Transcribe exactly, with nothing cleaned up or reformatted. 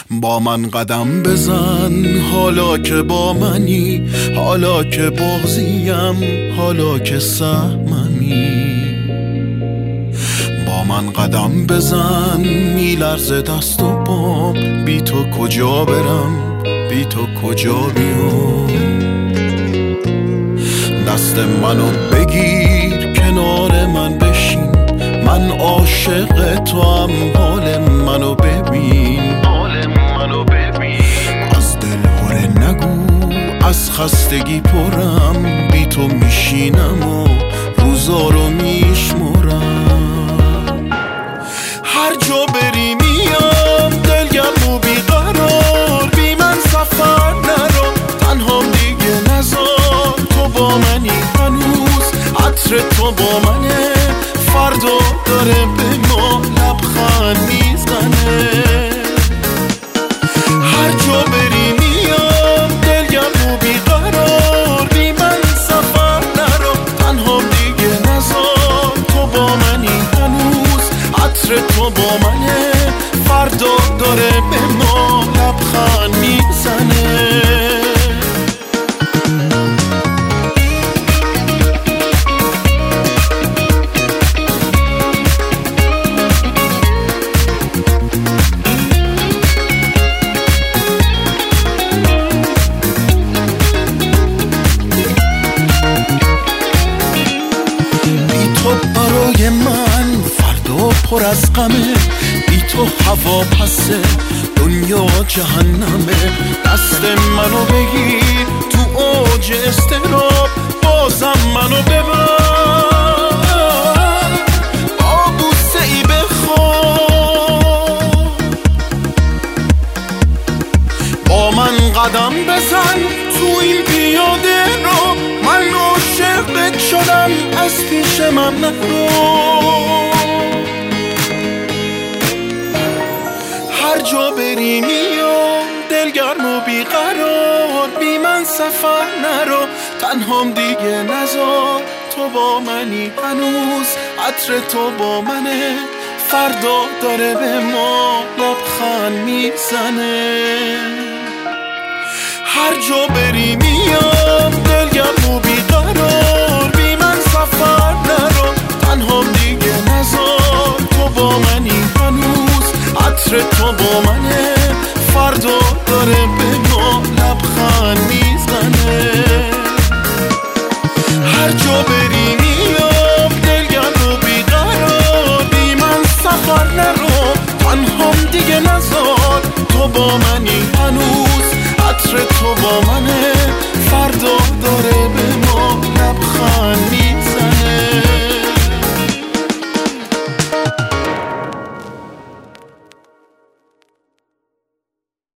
با من قدم بزن حالا که با منی، حالا که بغضیم، حالا که سهممی. با من قدم بزن میلرزه دست و پام، بی تو کجا برم، بی تو کجا بیام. دست منو بگیر کنار من بشین، من عاشق تو هم، حال منو ببین، حال منو ببین. از دل هره نگو، از خستگی پرم، بی تو میشینم و روزا رو میشمرم. هر جا بری میام دلگرم و بیقرار، بی من سفر نرو تنهام دیگه نزار. تو با منی هنوز، عطر تو با منه، فردا داره به ما لبخند میزنه. هر جا بری میام دلگرم و بیقرار، بی من سفر نرو تنهام دیگه نزار. تو با منی هنوز، عطر تو با منه، فردا داره به ما لبخند میزنه. برای من فردا پر از غمه، بی تو هوا پسه، دنیا جهنمه. دست منو بگیر تو اوج استراب، بازم منو ببر، با بوسه ای بخواب. با من قدم بزن تو این پیاده رو، من عاشقت شدم از پیش من نرو. هر جا بری میام دلگرم و بیقرار، بی من سفر نرو تنهام دیگه نزار. تو با منی هنوز، عطر تو با منه، فردا داره به ما لبخند میزنه. هر جا بری میام دلگرم و بیقرار، بی من سفر نرو تنهام دیگه نزار. تو با منی هنوز، عطر تو با منه، فردا داره به ما لبخند میزنه. هر جا بری میام دلگرم و بیقرار، بی من سفر نرو تنهام دیگه نزار. تو با منی هنوز، عطر تو با منه،